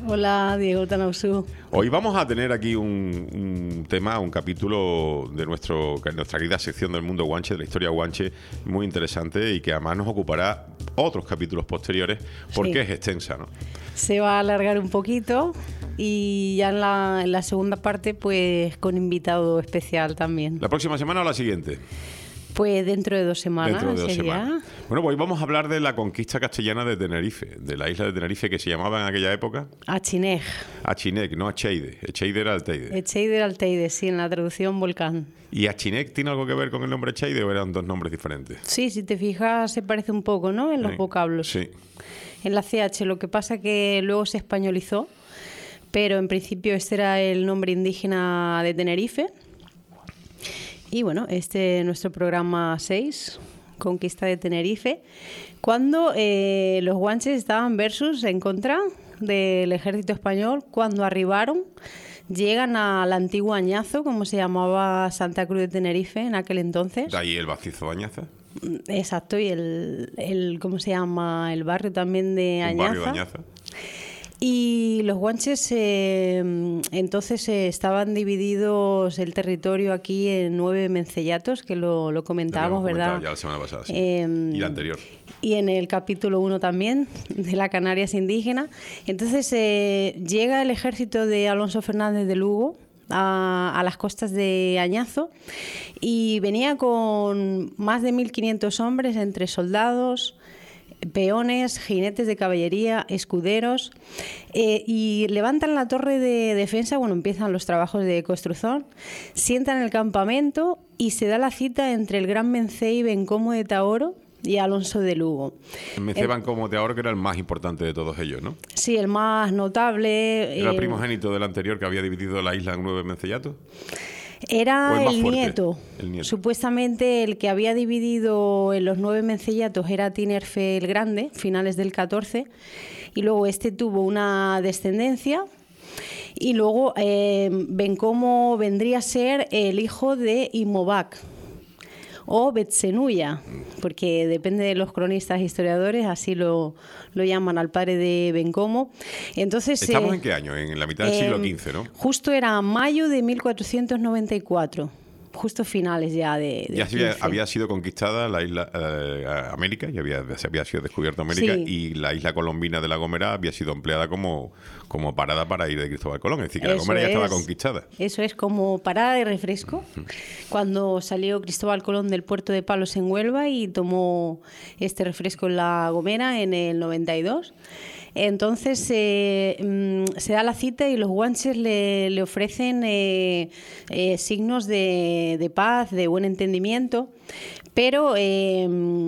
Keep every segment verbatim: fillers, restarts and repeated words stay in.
Hola, Diego Tanausú. Hoy vamos a tener aquí un, un tema, un capítulo de nuestro, nuestra querida sección del mundo guanche, de la historia guanche, muy interesante y que además nos ocupará otros capítulos posteriores porque sí. es extensa, ¿no? Se va a alargar un poquito y ya en la, en la segunda parte pues con invitado especial también. ¿La próxima semana o la siguiente? Pues dentro de dos semanas. Dentro de dos sería. semanas. Bueno, pues hoy vamos a hablar de la conquista castellana de Tenerife, de la isla de Tenerife que se llamaba en aquella época Achinej. Achinej, no Acheide. Echeide era Alteide. Echeide era Alteide, sí, en la traducción volcán. ¿Y Achinej tiene algo que ver con el nombre Echeide o eran dos nombres diferentes? Sí, si te fijas se parece un poco, ¿no? En los sí. vocablos. Sí. En la C H, lo que pasa que luego se españolizó, pero en principio este era el nombre indígena de Tenerife. Y bueno, este es nuestro programa seis, Conquista de Tenerife, cuando eh, los guanches estaban versus en contra del ejército español. Cuando arribaron, llegan al antiguo Añazo, como se llamaba Santa Cruz de Tenerife en aquel entonces. De ahí el macizo de Añaza. Exacto, y el, el ¿cómo se llama? El barrio también de Añaza. Un barrio de Añaza. Y los guanches eh, entonces eh, estaban divididos el territorio aquí en nueve mencellatos, que lo, lo comentábamos, ¿verdad? Ya la semana pasada, sí. Eh, y la anterior. Y en el capítulo uno también, de la Canarias indígena. Entonces eh, llega el ejército de Alonso Fernández de Lugo a, a las costas de Añazo y venía con más de mil quinientos hombres entre soldados, peones, jinetes de caballería, escuderos, eh, y levantan la torre de defensa. Bueno, empiezan los trabajos de construcción, sientan el campamento y se da la cita entre el gran Mencey Bencomo de Taoro y Alonso de Lugo. El Mencey Bencomo de Taoro, que era el más importante de todos ellos, ¿no? Sí, el más notable. ¿Era el eh, primogénito del anterior que había dividido la isla en nueve mencellatos? Era el, el, nieto. el nieto. Supuestamente el que había dividido en los nueve mencellatos era Tinerfe el Grande, finales del catorce, y luego este tuvo una descendencia, y luego eh, Bencomo vendría a ser el hijo de Imobac o Betsenuya, porque depende de los cronistas e historiadores, así lo, lo llaman al padre de Bencomo. Entonces, ¿estamos eh, en qué año? En la mitad del eh, siglo quince, ¿no? Justo era mayo de mil cuatrocientos noventa y cuatro. Justo finales ya de, de ya había, había sido conquistada la isla eh, América, ya había, se había sido descubierta América, sí. Y la isla colombina de La Gomera había sido empleada como, como parada para ir de Cristóbal Colón, es decir, que Eso La Gomera ya es, estaba conquistada. Eso es, como parada de refresco, uh-huh. Cuando salió Cristóbal Colón del puerto de Palos en Huelva y tomó este refresco en La Gomera en el noventa y dos. Entonces eh, mmm, se da la cita y los guanches le, le ofrecen eh, eh, signos de, de paz, de buen entendimiento, pero eh,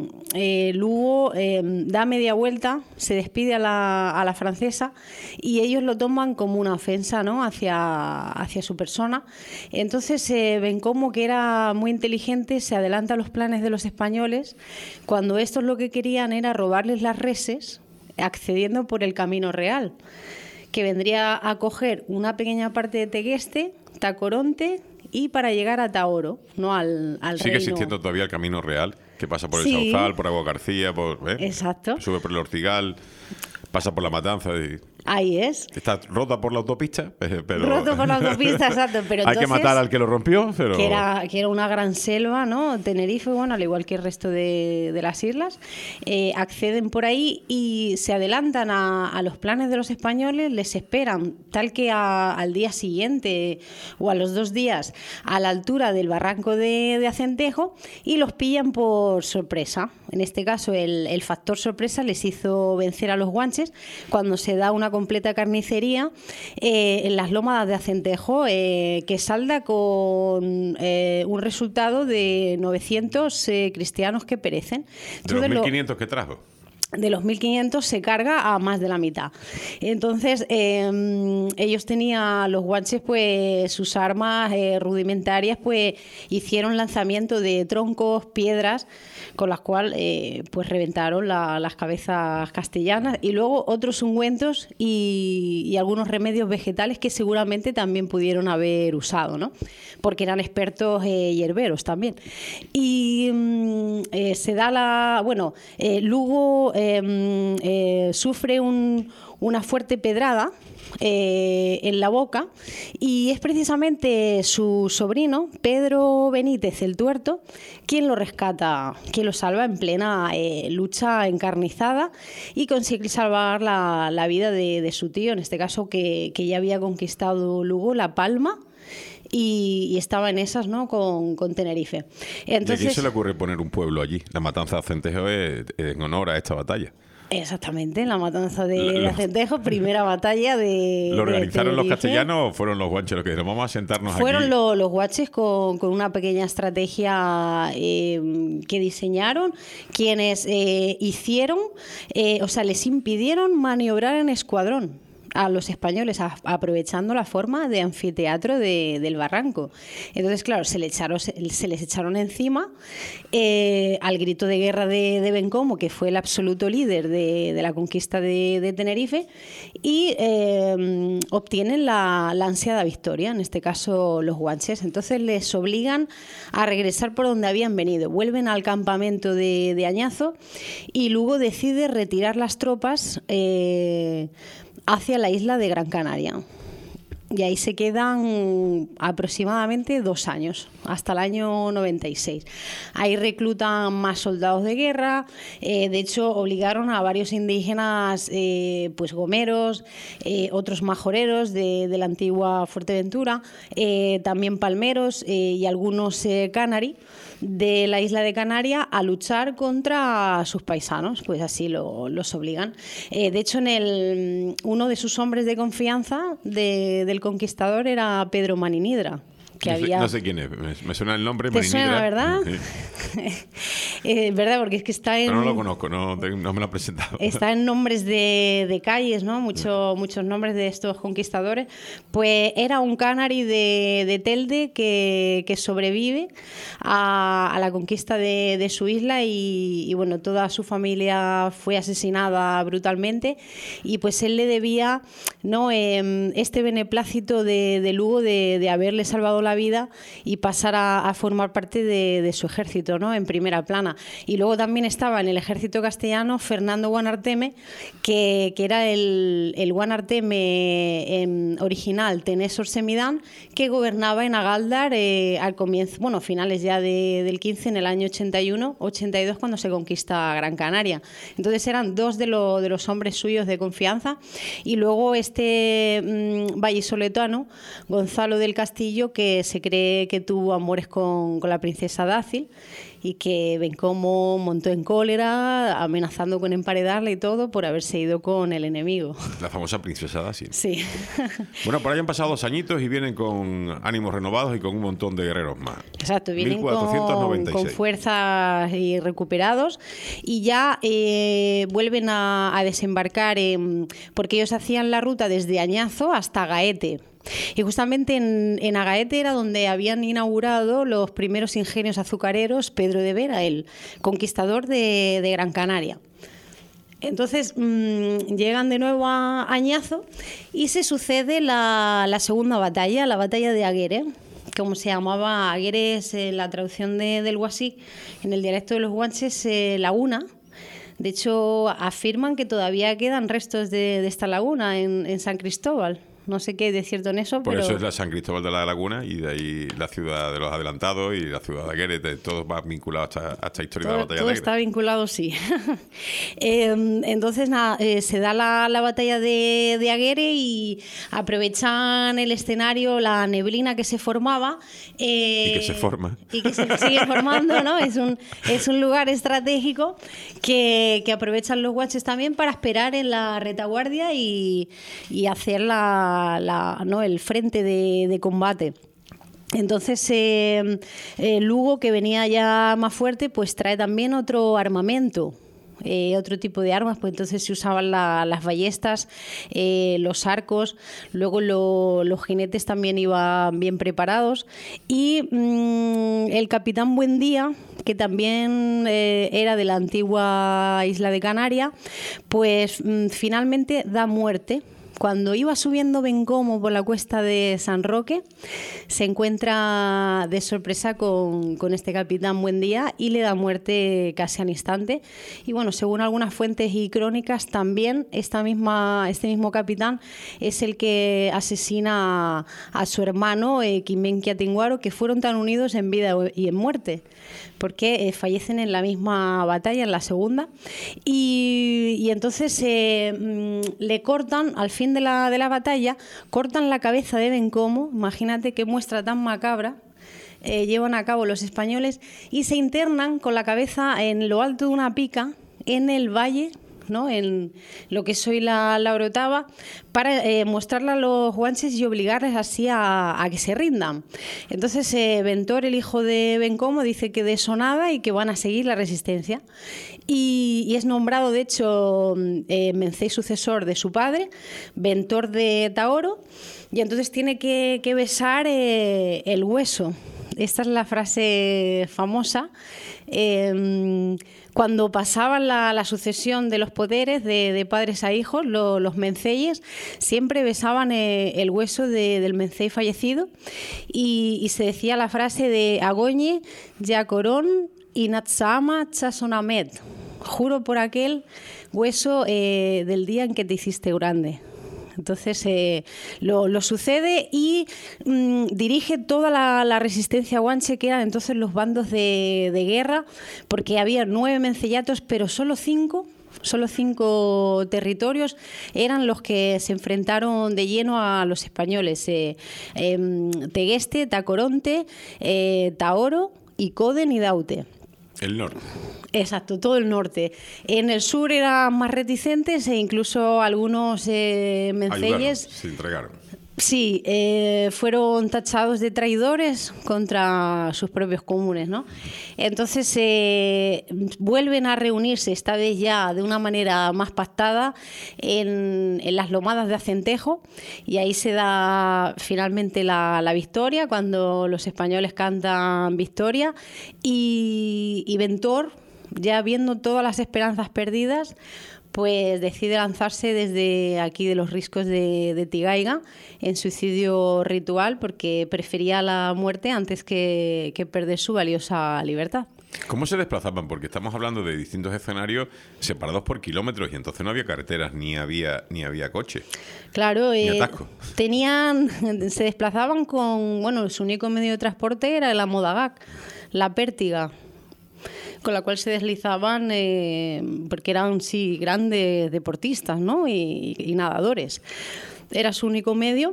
eh, Lugo eh, da media vuelta, se despide a la, a la francesa y ellos lo toman como una ofensa, ¿no?, hacia, hacia su persona. Entonces eh, Bencomo, que era muy inteligente, se adelanta a los planes de los españoles cuando estos lo que querían era robarles las reses, accediendo por el camino real, que vendría a coger una pequeña parte de Tegueste, Tacoronte y para llegar a Taoro, no al, al Sigue reino. existiendo todavía el camino real, que pasa por el Sí. Sauzal, por Agua García, por, ¿eh? Exacto. Sube por el Ortigal, pasa por La Matanza y... Ahí es. Está rota por la autopista, pero... Roto por la autopista, exacto. Pero hay entonces, que matar al que lo rompió, pero... Que era, que era una gran selva, ¿no? Tenerife, bueno, al igual que el resto de, de las islas, eh, acceden por ahí y se adelantan a, a los planes de los españoles, les esperan, tal que a, al día siguiente o a los dos días, a la altura del barranco de, de Acentejo, y los pillan por sorpresa. En este caso, el, el factor sorpresa les hizo vencer a los guanches cuando se da una completa carnicería eh, en las lómadas de Acentejo, eh, que salda con eh, un resultado de novecientos eh, cristianos que perecen. ¿De los mil quinientos que trajo? De los mil quinientos se carga a más de la mitad. Entonces, eh, ellos tenían, los guanches, pues sus armas eh, rudimentarias, pues hicieron lanzamiento de troncos, piedras, con las cuales eh, pues reventaron la, las cabezas castellanas, y luego otros ungüentos y, y algunos remedios vegetales que seguramente también pudieron haber usado, ¿no? Porque eran expertos eh, hierberos también. Y mm, eh, se da la... Bueno, eh, Lugo... eh, eh, sufre un, una fuerte pedrada Eh, en la boca, y es precisamente su sobrino Pedro Benítez el Tuerto quien lo rescata, quien lo salva en plena eh, lucha encarnizada y consigue salvar la, la vida de, de su tío, en este caso que, que ya había conquistado Lugo, La Palma, y, y estaba en esas, ¿no?, con, con Tenerife. Entonces, ¿y a quién se le ocurre poner un pueblo allí? La matanza de Acentejo es en honor a esta batalla. Exactamente, la matanza de, Lo, de Acentejo, primera batalla de... ¿Lo organizaron de los castellanos o fueron los guanches los que dijeron vamos a sentarnos Fueron aquí? Fueron los guanches con, con una pequeña estrategia eh, que diseñaron, quienes eh, hicieron, eh, o sea, les impidieron maniobrar en escuadrón a los españoles, a, aprovechando la forma de anfiteatro de, del barranco. Entonces, claro, se, le echaron, se, se les echaron encima eh, al grito de guerra de, de Bencomo, que fue el absoluto líder de, de la conquista de, de Tenerife, y eh, obtienen la, la ansiada victoria, en este caso los guanches. Entonces les obligan a regresar por donde habían venido. Vuelven al campamento de, de Añazo y Lugo decide retirar las tropas eh, hacia la isla de Gran Canaria. Y ahí se quedan aproximadamente dos años, hasta el año noventa y seis. Ahí reclutan más soldados de guerra, eh, de hecho obligaron a varios indígenas, eh, pues gomeros, eh, otros majoreros de, de la antigua Fuerteventura, eh, también palmeros eh, y algunos eh, canari de la isla de Canarias a luchar contra sus paisanos, pues así lo, los obligan. Eh, de hecho, en el, uno de sus hombres de confianza de, del conquistador era Pedro Maninidra. Que no, había... sé, no sé quién es, me, me suena el nombre. ¿Te suena, verdad? Sí. eh, ¿Verdad? Porque es que está en... Pero no lo conozco, no, no me lo ha presentado. Está en nombres de, de calles, ¿no? Mucho, muchos nombres de estos conquistadores. Pues era un canari de, de Telde que, que sobrevive a, a la conquista de, de su isla y, y, bueno, toda su familia fue asesinada brutalmente y pues él le debía, ¿no?, eh, este beneplácito de, de Lugo de, de haberle salvado la vida y pasar a, a formar parte de, de su ejército, ¿no?, en primera plana. Y luego también estaba en el ejército castellano Fernando Guanarteme, que, que era el, el Guanarteme eh, original Tenésor Semidán, que gobernaba en Agaldar eh, al comienzo, bueno, finales ya de, del quince, en el año ochenta y uno, ochenta y dos, cuando se conquista Gran Canaria. Entonces eran dos de, lo, de los hombres suyos de confianza. Y luego este mmm, vallisoletano, Gonzalo del Castillo, que se cree que tuvo amores con, con la princesa Dácil y que Bencomo montó en cólera, amenazando con emparedarle y todo por haberse ido con el enemigo. La famosa princesa Dácil. Sí. Bueno, por ahí han pasado dos añitos y vienen con ánimos renovados y con un montón de guerreros más. Exacto, vienen mil cuatrocientos noventa y seis. Con, con fuerzas y recuperados y ya eh, vuelven a, a desembarcar, en, porque ellos hacían la ruta desde Añazo hasta Gaete. Y justamente en, en Agaete era donde habían inaugurado los primeros ingenios azucareros Pedro de Vera, el conquistador de, de Gran Canaria. Entonces mmm, llegan de nuevo a Añazo y se sucede la, la segunda batalla, la batalla de Aguere, como se llamaba. Aguere es eh, la traducción de, del huasí, en el dialecto de los guanches, eh, laguna. De hecho, afirman que todavía quedan restos de, de esta laguna en, en San Cristóbal. No sé qué hay de cierto en eso, Por pero... eso es la San Cristóbal de la Laguna y de ahí la ciudad de los adelantados y la ciudad de Aguere, todo va vinculado a esta, a esta historia todo, de la batalla todo de Aguere. Está vinculado, sí. eh, entonces, nada, eh, se da la, la batalla de, de Aguere y aprovechan el escenario, la neblina que se formaba. Eh, y que se forma. Y que se sigue formando, ¿no? Es un, es un lugar estratégico que, que aprovechan los guanches también para esperar en la retaguardia y, y hacer la La, ¿no? el frente de, de combate. Entonces eh, eh, Lugo, que venía ya más fuerte, pues trae también otro armamento. Eh, otro tipo de armas, pues entonces se usaban la, las ballestas, eh, los arcos, luego lo, los jinetes también iban bien preparados y mmm, el capitán Buendía, que también eh, era de la antigua isla de Canarias, pues mmm, finalmente da muerte Cuando iba subiendo Bencomo por la cuesta de San Roque, se encuentra de sorpresa con, con este capitán Buendía y le da muerte casi al instante. Y bueno, según algunas fuentes y crónicas, también esta misma, este mismo capitán es el que asesina a, a su hermano eh, Quimbenquia Tinguaro, que fueron tan unidos en vida y en muerte, porque eh, fallecen en la misma batalla, en la segunda. Y, y entonces eh, mmm, le cortan, al fin de la, de la batalla, cortan la cabeza de Bencomo, imagínate qué muestra tan macabra, eh, llevan a cabo los españoles, y se internan con la cabeza en lo alto de una pica, en el valle, ¿no? En lo que es hoy la, la Orotava, para eh, mostrarla a los guanches y obligarles así a, a que se rindan. Entonces eh, Bentor, el hijo de Bencomo, dice que de eso nada y que van a seguir la resistencia. Y, y es nombrado, de hecho, eh, Mencey sucesor de su padre, Bentor de Taoro, y entonces tiene que, que besar eh, el hueso. Esta es la frase famosa. Eh, cuando pasaban la, la sucesión de los poderes de, de padres a hijos, lo, los menceyes siempre besaban eh, el hueso de, del mencey fallecido, y, y se decía la frase de Agoñe, Yacorón y Natsama Chasonamet. Juro por aquel hueso eh, del día en que te hiciste grande. Entonces eh, lo, lo sucede y mmm, dirige toda la, la resistencia guanche, que eran entonces los bandos de, de guerra, porque había nueve menceyatos, pero solo cinco, solo cinco territorios eran los que se enfrentaron de lleno a los españoles. Eh, eh, Tegueste, Tacoronte, eh, Taoro, Icoden y Daute. El norte. Exacto, todo el norte. En el sur eran más reticentes e incluso algunos eh, menceyes se entregaron. Sí, eh, fueron tachados de traidores contra sus propios comunes, ¿no? Entonces eh, vuelven a reunirse, esta vez ya de una manera más pactada, en, en las lomadas de Acentejo, y ahí se da finalmente la, la victoria, cuando los españoles cantan victoria, y, y Bentor, ya viendo todas las esperanzas perdidas, pues decide lanzarse desde aquí de los riscos de, de Tigaiga en suicidio ritual, porque prefería la muerte antes que, que perder su valiosa libertad. ¿Cómo se desplazaban? Porque estamos hablando de distintos escenarios separados por kilómetros, y entonces no había carreteras ni había ni había coche. Claro, ni eh, atasco. tenían, se desplazaban con, bueno, su único medio de transporte era la Modagac, la pértiga, con la cual se deslizaban eh, porque eran, sí, grandes deportistas, ¿no? y, y nadadores. Era su único medio.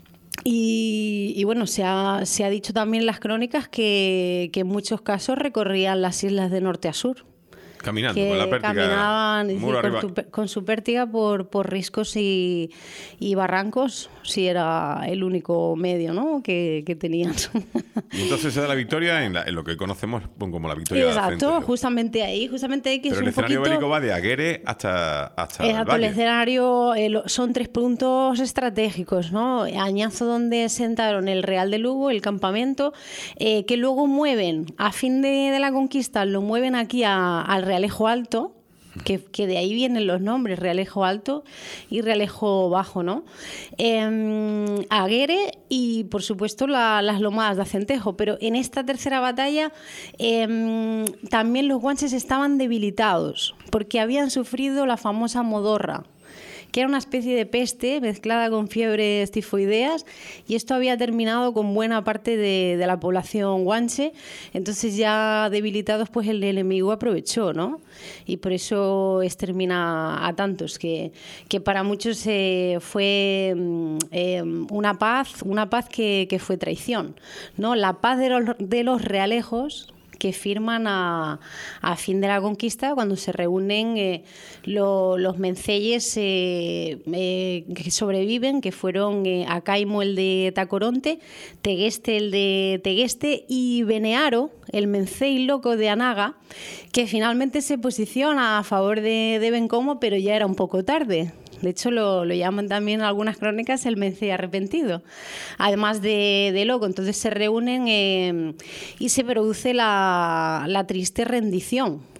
Y, y bueno, se ha, se ha dicho también en las crónicas que, que en muchos casos recorrían las islas de norte a sur. Caminando, que con la pértiga. Caminaban sí, con, tu, con su pértiga por, por riscos y, y barrancos, si era el único medio, ¿no? que, que tenían. Y entonces se da la victoria en, la, en lo que conocemos como la victoria Exacto, de Acentejo. justamente ahí, justamente ahí que Pero es el un escenario poquito... bélico va de Aguere hasta, hasta Exacto, el el valle. escenario eh, lo, son tres puntos estratégicos, ¿no? Añazo, donde sentaron el Real de Lugo, el campamento, eh, que luego mueven, a fin de, de la conquista, lo mueven aquí a, al Realejo Alto, Que, que de ahí vienen los nombres, Realejo Alto y Realejo Bajo, ¿no? Eh, Aguere y, por supuesto, la, las lomadas de Acentejo. Pero en esta tercera batalla eh, también los guanches estaban debilitados, porque habían sufrido la famosa modorra, que era una especie de peste mezclada con fiebres tifoideas, y esto había terminado con buena parte de, de la población guanche. Entonces, ya debilitados, pues el enemigo aprovechó, ¿no? Y por eso extermina a tantos, que, que para muchos eh, fue eh, una paz, una paz que, que fue traición, ¿no? La paz de los, de los realejos, que firman a, a fin de la conquista, cuando se reúnen eh, lo, los menceyes eh, eh, que sobreviven, que fueron eh, Acaimo, el de Tacoronte, Tegueste, el de Tegueste, y Benearo, el mencey loco de Anaga, que finalmente se posiciona a favor de, de Bencomo, pero ya era un poco tarde. De hecho, lo, lo llaman también en algunas crónicas el mencey arrepentido, además de, de loco. Entonces se reúnen eh, y se produce la, la triste rendición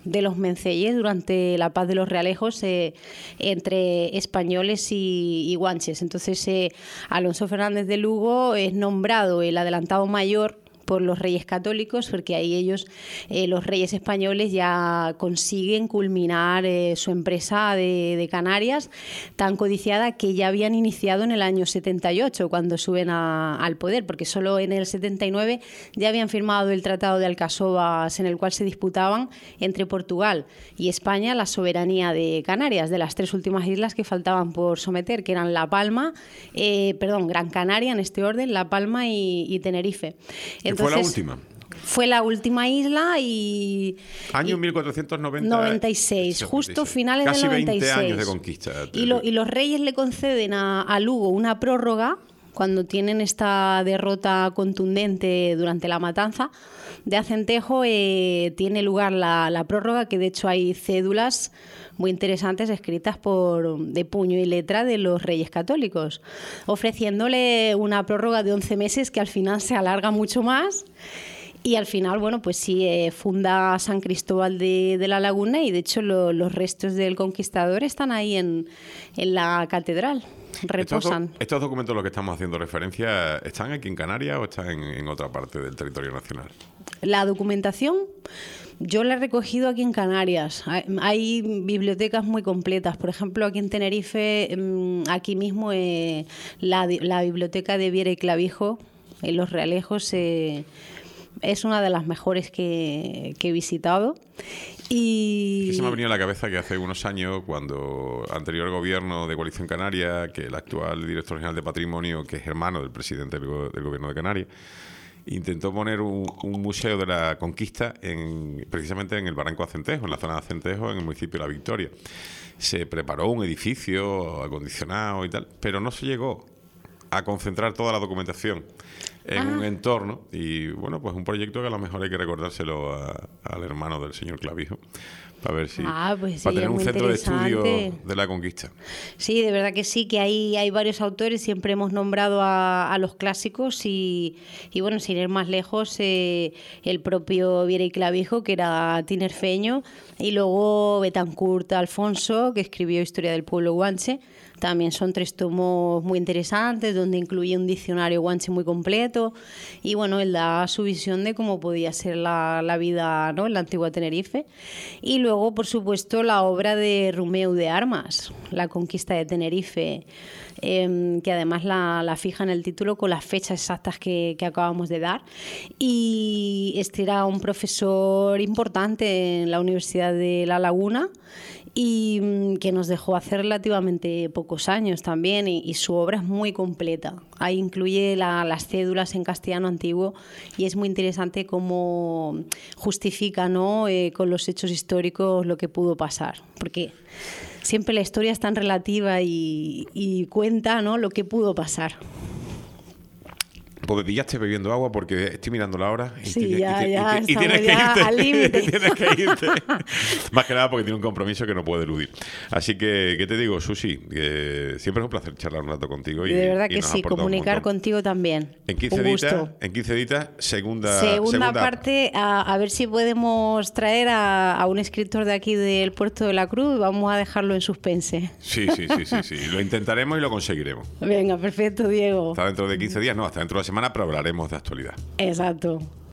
de los Menceyes durante la paz de los Realejos eh, entre españoles y, y guanches. Entonces eh, Alonso Fernández de Lugo es nombrado el adelantado mayor por los reyes católicos, porque ahí ellos, eh, los reyes españoles, ya consiguen culminar eh, su empresa de, de Canarias, tan codiciada que ya habían iniciado en el año setenta y ocho, cuando suben a, al poder, porque solo en el setenta y nueve ya habían firmado el Tratado de Alcasovas, en el cual se disputaban entre Portugal y España la soberanía de Canarias, de las tres últimas islas que faltaban por someter, que eran La Palma, eh, perdón, Gran Canaria en este orden, La Palma y, y Tenerife. Entonces, ¿fue la última? Fue la última isla y... Año y, mil cuatrocientos noventa, noventa y seis, setenta y seis. justo finales Casi del noventa y seis. veinte años de conquista. Y, lo, y los reyes le conceden a, a Lugo una prórroga cuando tienen esta derrota contundente durante la matanza de Acentejo. Eh, tiene lugar la, la prórroga, que de hecho hay cédulas muy interesantes escritas por de puño y letra de los reyes católicos, ofreciéndole una prórroga de once meses que al final se alarga mucho más. Y al final, bueno, pues sí, eh, funda San Cristóbal de, de la Laguna, y de hecho lo, los restos del conquistador están ahí en, en la catedral, reposan. Estos, estos documentos a los que estamos haciendo referencia, ¿están aquí en Canarias o están en, en otra parte del territorio nacional? La documentación yo la he recogido aquí en Canarias. Hay, hay bibliotecas muy completas. Por ejemplo, aquí en Tenerife, aquí mismo eh, la, la biblioteca de Viera y Clavijo, en Los Realejos, eh, es una de las mejores que, que he visitado. Y sí, se me ha venido a la cabeza que hace unos años, cuando el anterior gobierno de Coalición Canaria, que el actual director general de Patrimonio, que es hermano del presidente del, go del gobierno de Canarias, intentó poner un, un museo de la conquista en, precisamente en el Barranco de Acentejo, en la zona de Acentejo, en el municipio de La Victoria. Se preparó un edificio acondicionado y tal, pero no se llegó a concentrar toda la documentación en ah. un entorno, y bueno, pues un proyecto que a lo mejor hay que recordárselo a, al hermano del señor Clavijo, para ver si ah, pues para sí, tener un centro de estudio de la conquista. Sí, de verdad que sí, que hay, hay varios autores, siempre hemos nombrado a, a los clásicos, y, y bueno, sin ir más lejos, eh, el propio Viera y Clavijo, que era tinerfeño, y luego Betancourt Alfonso, que escribió Historia del pueblo guanche. También son tres tomos muy interesantes, donde incluye un diccionario guanche muy completo, y bueno, él da su visión de cómo podía ser la, la vida, ¿no?, en la antigua Tenerife. Y luego, por supuesto, la obra de Rumeu de Armas, La conquista de Tenerife, eh, que además la, la fija en el título con las fechas exactas que, que acabamos de dar. Y este era un profesor importante en la Universidad de La Laguna, y que nos dejó hace relativamente pocos años también, y, y su obra es muy completa. Ahí incluye la, las cédulas en castellano antiguo, y es muy interesante cómo justifica, ¿no?, eh, con los hechos históricos lo que pudo pasar, porque siempre la historia es tan relativa y, y cuenta, ¿no?, lo que pudo pasar. Pues me pillaste bebiendo agua porque estoy mirando la hora y, sí, tienes, ya, y, ya, y, y tienes que irte. Al límite. Tienes que irte. Más que nada porque tiene un compromiso que no puede eludir. Así que, ¿qué te digo, Susi? Que siempre es un placer charlar un rato contigo. Y, de verdad y que sí, comunicar contigo también. En quince días, en quince días, segunda, segunda, segunda parte, a, a ver si podemos traer a, a un escritor de aquí del Puerto de la Cruz. Vamos a dejarlo en suspense. Sí, sí, sí, sí, sí. Lo intentaremos y lo conseguiremos. Venga, perfecto, Diego. Hasta dentro de quince días, no, hasta dentro de la semana, pero hablaremos de actualidad. Exacto.